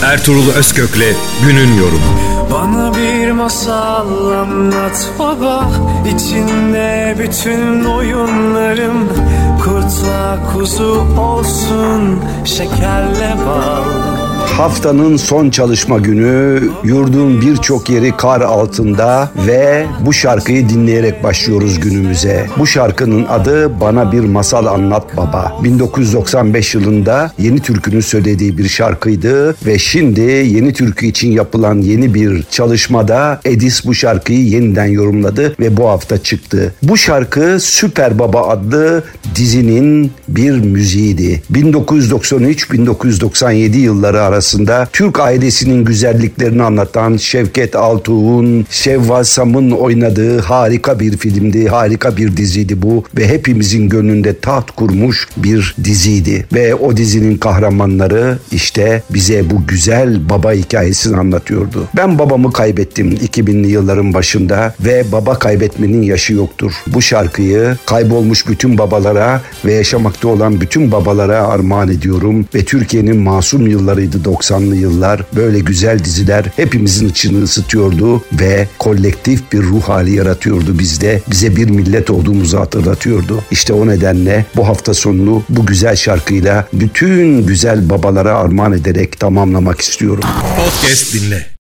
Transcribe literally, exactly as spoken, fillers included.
Ertuğrul Özkök'le günün yorumu. Bana bir masal anlat baba, içinde bütün oyunlarım, kurtla kuzu olsun, şekerle bal. Haftanın son çalışma günü, yurdun birçok yeri kar altında ve bu şarkıyı dinleyerek başlıyoruz günümüze. Bu şarkının adı Bana Bir Masal Anlat Baba. bin dokuz yüz doksan beş yılında Yeni Türkü'nün söylediği bir şarkıydı ve şimdi Yeni Türkü için yapılan yeni bir çalışmada Edis bu şarkıyı yeniden yorumladı ve bu hafta çıktı. Bu şarkı Süper Baba adlı dizinin bir müziğiydi. bin dokuz yüz doksan üç bin dokuz yüz doksan yedi yılları arasında Türk ailesinin güzelliklerini anlatan Şevket Altuğ'un, Şevval Sam'ın oynadığı harika bir filmdi, harika bir diziydi bu ve hepimizin gönlünde taht kurmuş bir diziydi. Ve o dizinin kahramanları işte bize bu güzel baba hikayesini anlatıyordu. Ben babamı kaybettim iki binli yılların başında ve baba kaybetmenin yaşı yoktur. Bu şarkıyı kaybolmuş bütün babalara ve yaşamakta olan bütün babalara armağan ediyorum ve Türkiye'nin masum yıllarıydı doksanlı yıllar. Böyle güzel diziler hepimizin içini ısıtıyordu ve kolektif bir ruh hali yaratıyordu bizde. Bize bir millet olduğumuzu hatırlatıyordu. İşte o nedenle bu hafta sonunu bu güzel şarkıyla bütün güzel babalara armağan ederek tamamlamak istiyorum. Podcast dinle.